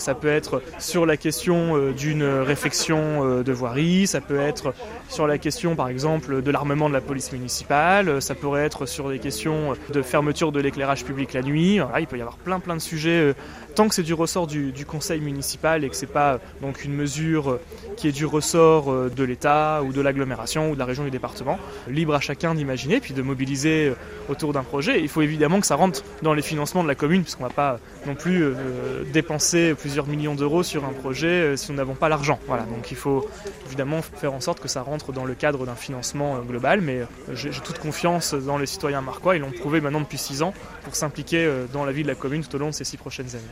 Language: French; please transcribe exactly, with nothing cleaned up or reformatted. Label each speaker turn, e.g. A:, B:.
A: Ça peut être sur la question d'une réfection de voirie, ça peut être sur la question par exemple de l'armement de la police municipale, ça pourrait être sur des questions de fermeture de l'éclairage public la nuit. Voilà, il peut y avoir plein plein de sujets, tant que c'est du ressort du, du conseil municipal et que c'est pas donc une mesure qui est du ressort de l'État ou de l'agglomération ou de la région du département. Libre à chacun d'imaginer puis de mobiliser autour d'un projet. Il faut évidemment que ça rentre dans les financements de la commune puisqu'on ne va pas non plus euh, dépenser plusieurs millions d'euros sur un projet euh, si nous n'avons pas l'argent. Voilà, donc il faut évidemment faire en sorte que ça rentre dans le cadre d'un financement euh, global, mais euh, j'ai, j'ai toute confiance dans les citoyens marquois, ils l'ont prouvé maintenant depuis six ans pour s'impliquer euh, dans la vie de la commune tout au long de ces six prochaines années.